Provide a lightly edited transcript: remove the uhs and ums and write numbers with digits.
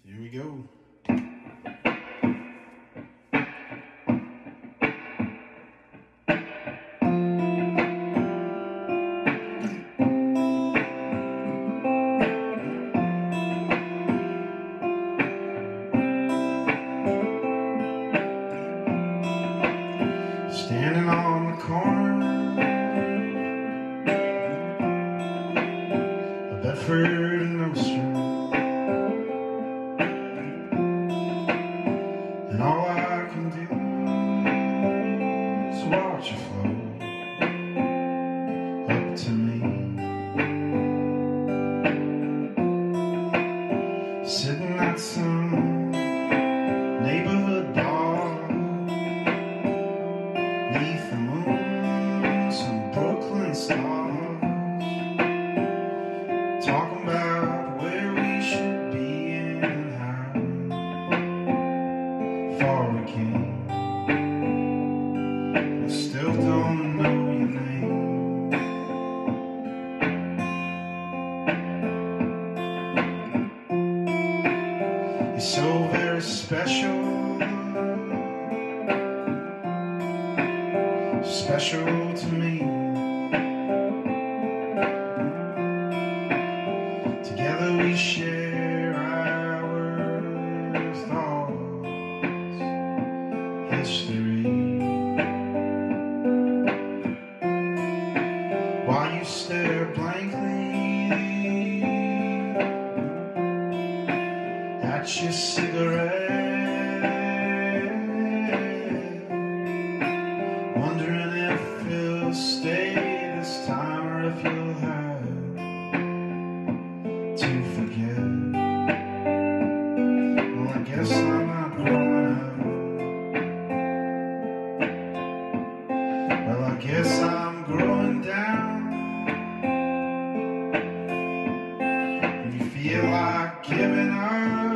Here we go. Standing on the corner of Bedford and Nostrand, and all I can do is watch it flow up to me. Sitting at some neighborhood bar beneath the moon, some Brooklyn stars, talking about where we should be and how far we came. I still don't know your name. You're so very special, special to me. Together we share our thoughts, history. While you stare blankly at your cigarette, wondering if you'll stay this time or if you'll have to forget. Well, I guess I'm not growing up. Well, I guess I'm growing down. And you feel like giving up.